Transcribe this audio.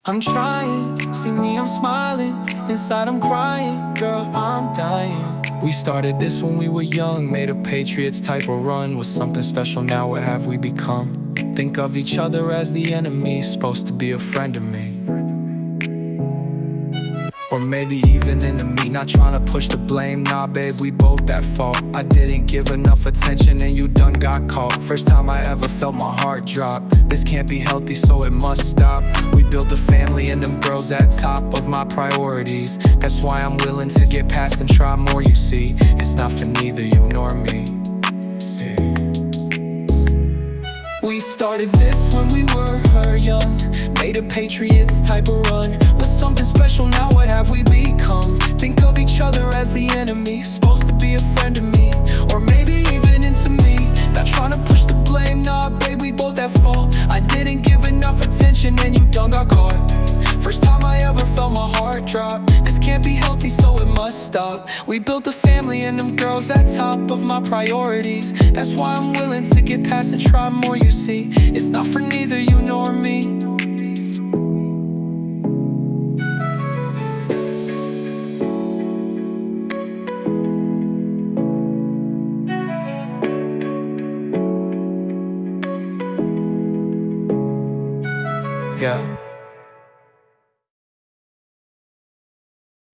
I'm trying, see me, I'm smiling. Inside I'm crying, girl, I'm dying. We started this when we were young, made a Patriots type of run. Was something special, now what have we become? Think of each other as the enemy, supposed to be a friend of me. Or maybe even enemy, not trying to push the blame. Nah babe, we both at fault. I didn't give enough attention and you done got caught. First time I ever felt my heart drop. This can't be healthy, so it must stop. We built a family and them girls at top of my priorities. That's why I'm willing to get past and try more, you see. It's not for neither you nor me. We started this when we were young, made a Patriots type of run. Was something special, now what have we become? Think of each other as the enemy, supposed to be a friend of me. Or maybe even into me, not trying to push the blame. Nah babe, we both at fault. I didn't give enough attention and you done got caught. First time I ever felt my heart drop. This can't be healthy, so it must stop. We built a family and them girls at top of my priorities. That's why I'm willing to get past and try more, you see. It's not for neither you nor me. Yeah.